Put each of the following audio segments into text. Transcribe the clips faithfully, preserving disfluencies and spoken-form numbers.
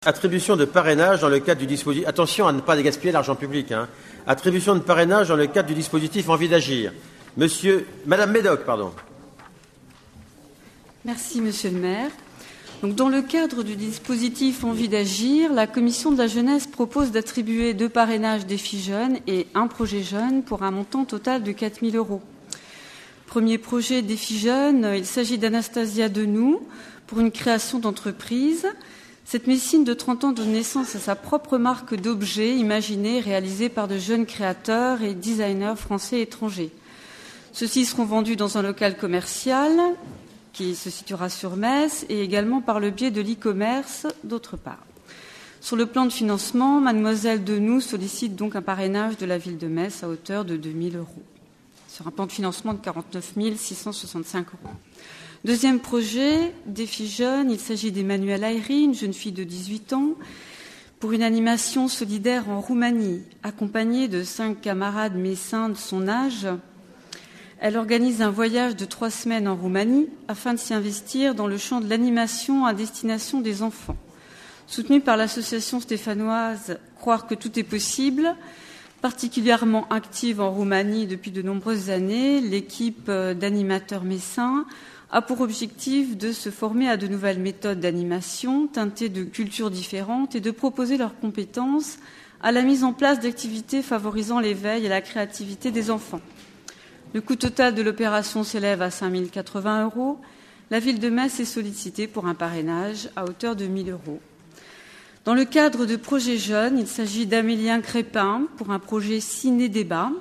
Attribution de parrainage dans le cadre du dispositif. Attention à ne pas gaspiller l'argent public. Hein. Attribution de parrainage dans le cadre du dispositif Envie d'agir. Monsieur, Madame Médoc, pardon. Merci, Monsieur le maire. Donc, dans le cadre du dispositif Envie d'agir, la Commission de la jeunesse propose d'attribuer deux parrainages défis jeunes et un projet jeune pour un montant total de quatre mille euros. Premier projet défi jeune, il s'agit d'Anastasia Denou pour une création d'entreprise. Cette médecine de trente ans donne naissance à sa propre marque d'objets imaginés et réalisés par de jeunes créateurs et designers français et étrangers. Ceux-ci seront vendus dans un local commercial qui se situera sur Metz et également par le biais de l'e-commerce d'autre part. Sur le plan de financement, Mademoiselle Denou sollicite donc un parrainage de la ville de Metz à hauteur de deux mille euros, sur un plan de financement de quarante-neuf mille six cent soixante-cinq euros. Deuxième projet, défi jeune, il s'agit d'Emmanuelle Ayri, une jeune fille de dix-huit ans, pour une animation solidaire en Roumanie. Accompagnée de cinq camarades messins de son âge, elle organise un voyage de trois semaines en Roumanie afin de s'y investir dans le champ de l'animation à destination des enfants. Soutenue par l'association stéphanoise Croire que tout est possible, particulièrement active en Roumanie depuis de nombreuses années, l'équipe d'animateurs messins a pour objectif de se former à de nouvelles méthodes d'animation teintées de cultures différentes et de proposer leurs compétences à la mise en place d'activités favorisant l'éveil et la créativité des enfants. Le coût total de l'opération s'élève à cinq mille quatre-vingts euros. La ville de Metz est sollicitée pour un parrainage à hauteur de mille euros. Dans le cadre de projets jeunes, il s'agit d'Amélien Crépin pour un projet ciné-débat.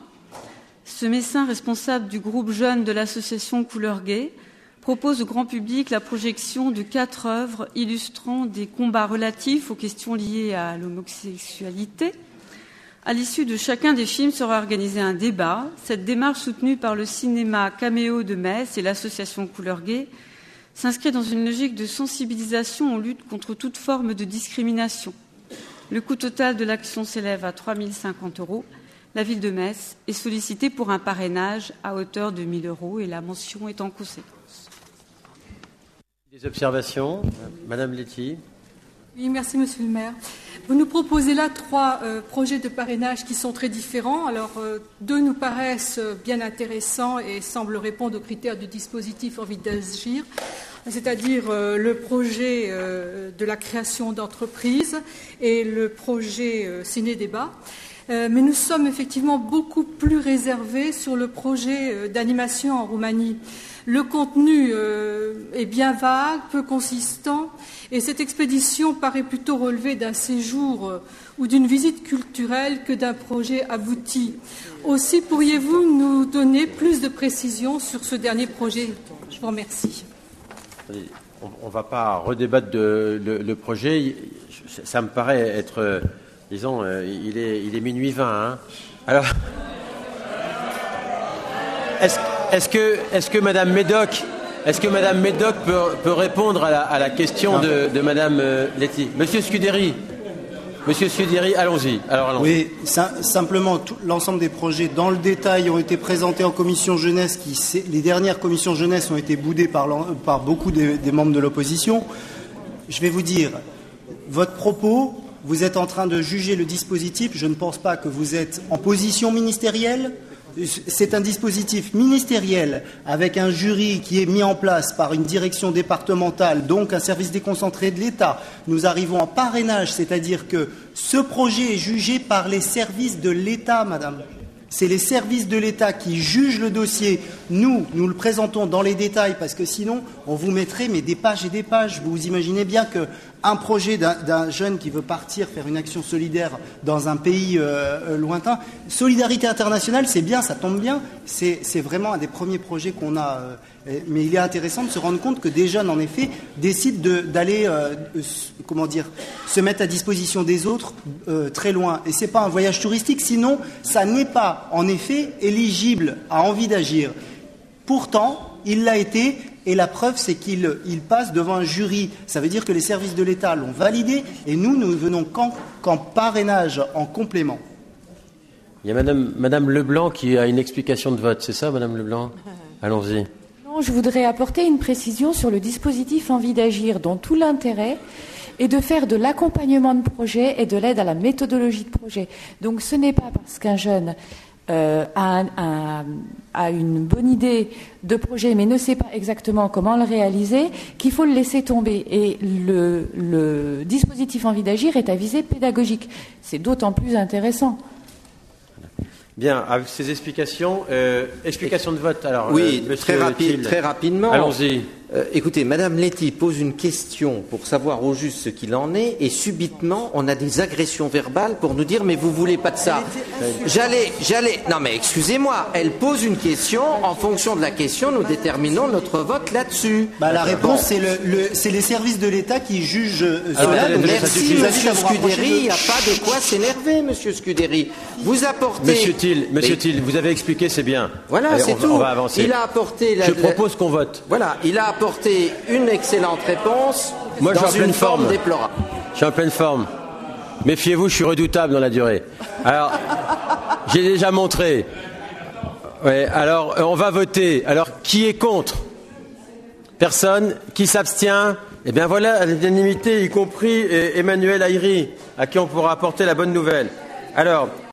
Ce médecin responsable du groupe jeune de l'association Couleur Gay propose au grand public la projection de quatre œuvres illustrant des combats relatifs aux questions liées à l'homosexualité. À l'issue de chacun des films sera organisé un débat. Cette démarche, soutenue par le cinéma Caméo de Metz et l'association Couleur Gay, s'inscrit dans une logique de sensibilisation en lutte contre toute forme de discrimination. Le coût total de l'action s'élève à trois mille cinquante euros. La ville de Metz est sollicitée pour un parrainage à hauteur de mille euros et la mention est en conséquence. Des observations, Madame Letty. Oui, merci Monsieur le maire. Vous nous proposez là trois euh, projets de parrainage qui sont très différents. Alors, euh, deux nous paraissent bien intéressants et semblent répondre aux critères du dispositif Envie d'agir, c'est-à-dire euh, le projet euh, de la création d'entreprises et le projet euh, ciné-débat. Euh, mais nous sommes effectivement beaucoup plus réservés sur le projet euh, d'animation en Roumanie. Le contenu euh, est bien vague, peu consistant, et cette expédition paraît plutôt relever d'un séjour euh, ou d'une visite culturelle que d'un projet abouti. Aussi, pourriez-vous nous donner plus de précisions sur ce dernier projet ? Je vous remercie. On ne va pas redébattre de, le, le projet. Ça me paraît être, euh, disons, euh, il, est, il est minuit vingt. Hein. Alors, est-ce Est-ce que, est-ce que Madame Médoc, est-ce que Madame Médoc peut, peut répondre à la, à la question de, de Madame euh, Letty ? Monsieur Scuderi, Monsieur Scuderi, allons-y. Alors, allons-y. Oui, sim- simplement, tout, l'ensemble des projets dans le détail ont été présentés en commission jeunesse. Qui, les dernières commissions jeunesse ont été boudées par, par beaucoup des, des membres de l'opposition. Je vais vous dire, votre propos, vous êtes en train de juger le dispositif. Je ne pense pas que vous êtes en position ministérielle. C'est un dispositif ministériel avec un jury qui est mis en place par une direction départementale, donc un service déconcentré de l'État. Nous arrivons en parrainage, c'est-à-dire que ce projet est jugé par les services de l'État, madame. C'est les services de l'État qui jugent le dossier. Nous, nous le présentons dans les détails parce que sinon, on vous mettrait mais des pages et des pages. Vous imaginez bien qu'un projet d'un, d'un jeune qui veut partir faire une action solidaire dans un pays euh, lointain, solidarité internationale, c'est bien, ça tombe bien. C'est, c'est vraiment un des premiers projets qu'on a. Euh, mais il est intéressant de se rendre compte que des jeunes, en effet, décident de, d'aller, euh, comment dire, se mettre à disposition des autres euh, très loin. Et c'est pas un voyage touristique, sinon, ça n'est pas, en effet, éligible à Envie d'agir. Pourtant, il l'a été, et la preuve, c'est qu'il il passe devant un jury. Ça veut dire que les services de l'État l'ont validé, et nous, nous ne venons qu'en, qu'en parrainage, en complément. Il y a Madame, Madame Leblanc qui a une explication de vote, c'est ça, Madame Leblanc ? Allons-y. Non, je voudrais apporter une précision sur le dispositif Envie d'agir, dont tout l'intérêt et de faire de l'accompagnement de projet et de l'aide à la méthodologie de projet. Donc ce n'est pas parce qu'un jeune euh, a, un, un, a une bonne idée de projet mais ne sait pas exactement comment le réaliser qu'il faut le laisser tomber. Et le, le dispositif Envie d'agir est à visée pédagogique. C'est d'autant plus intéressant. Bien, avec ces explications, euh, explication de vote. Alors, oui, euh, très, rapide, très rapidement. Allons-y. Euh, écoutez, Madame Letty pose une question pour savoir au juste ce qu'il en est, et subitement, on a des agressions verbales pour nous dire mais vous voulez pas de ça. J'allais, j'allais. Non mais excusez-moi, elle pose une question. En fonction de la question, nous déterminons notre vote là-dessus. Bah, la réponse, bon. c'est le, le, c'est les services de l'État qui jugent euh, cela. Donc, merci, Monsieur Scuderi. Il n'y a pas de quoi s'énerver, Monsieur Scuderi. Vous apportez. Monsieur Thiel, Monsieur Thiel, vous avez expliqué, c'est bien. Voilà, c'est tout. On va avancer. Il a apporté. La, Je propose qu'on vote. Voilà, il a apporté une excellente réponse. Moi, dans je suis en une pleine forme forme. déplorable. Je suis en pleine forme. Méfiez-vous, je suis redoutable dans la durée. Alors, j'ai déjà montré. Ouais, alors, on va voter. Alors, qui est contre? Personne. Qui s'abstient? Eh bien voilà, à l'unanimité, y compris Emmanuel Ayri, à qui on pourra apporter la bonne nouvelle. Alors,